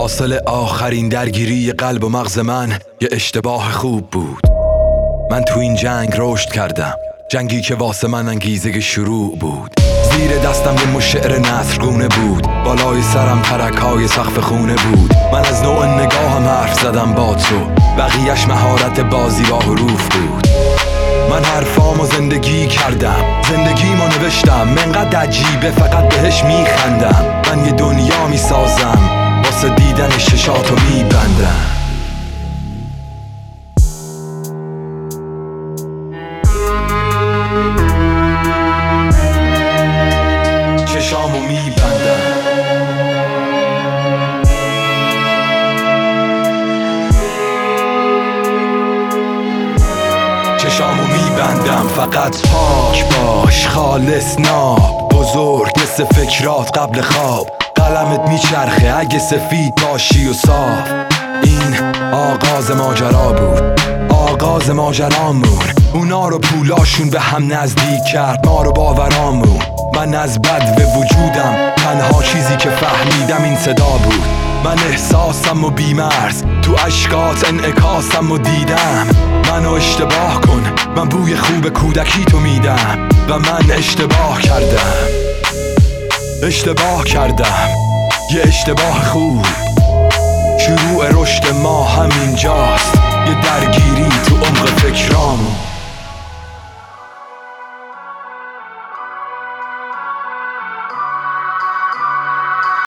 حاصل آخرین درگیری قلب و مغز من یه اشتباه خوب بود. من تو این جنگ رشد کردم، جنگی که واسه من انگیزه شروع بود. زیر دستم یه مش شعر نثرگونه بود، بالای سرم ترک‌های سقف خونه بود. من از نوع نگاهم حرف زدم با تو، بقیه‌اش مهارت بازی با حروف بود. من حرفامو زندگی کردم، زندگیمو نوشتم، منقدر عجیبه فقط بهش میخندم. من یه دنیا میسازم، واسه دیدن ششاتو میبندم. چشامو میبندم، چشامو میبندم. فقط پاک باش، خالص ناب، بزرگ مثل فکرات قبل خواب. قلمت میچرخه اگه سفید باشی و صاف. این آغاز ماجرا بود، آغاز ماجرامون. اونا رو پولاشون به هم نزدیک کرد، ما رو باورامون. من از بد به وجودم، تنها چیزی که فهمیدم این صدا بود. من احساسم و بیمرز، تو اشکات انعکاسم و دیدم. منو اشتباه کن، من بوی خوب کودکی تو میدم. و من اشتباه کردم، اشتباه کردم، یه اشتباه خوب. شروع رشد ما همینجاست، یه درگیری تو عمق فکرامون.